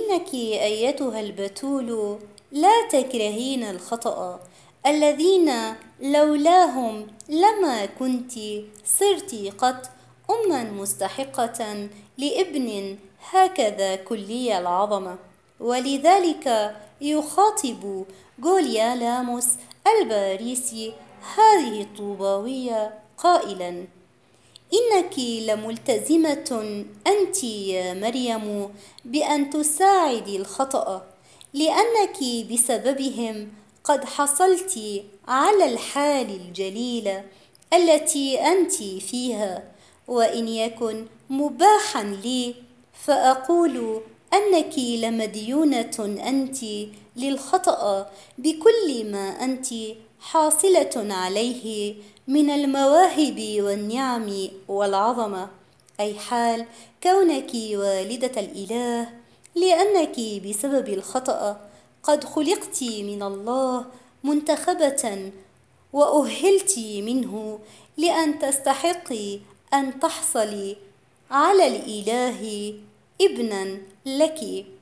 إنك أيتها البتول لا تكرهين الخطأ الذين لولاهم لما كنت صرت قط أما مستحقة لابن هكذا كلي العظمة. ولذلك يخاطب غوليالاموس الباريسي هذه الطوباوية قائلا: إنك لملتزمة أنت يا مريم بأن تساعدي الخطأ، لأنك بسببهم قد حصلت على الحال الجليلة التي أنت فيها. وإن يكن مباحا لي فأقول أنك لمديونة أنت للخطأ بكل ما أنت حاصلة عليه من المواهب والنعم والعظمة، أي حال كونك والدة الإله، لأنك بسبب الخطأ قد خلقت من الله منتخبة وأهلت منه لأن تستحقي أن تحصلي على الإله ابنا لك.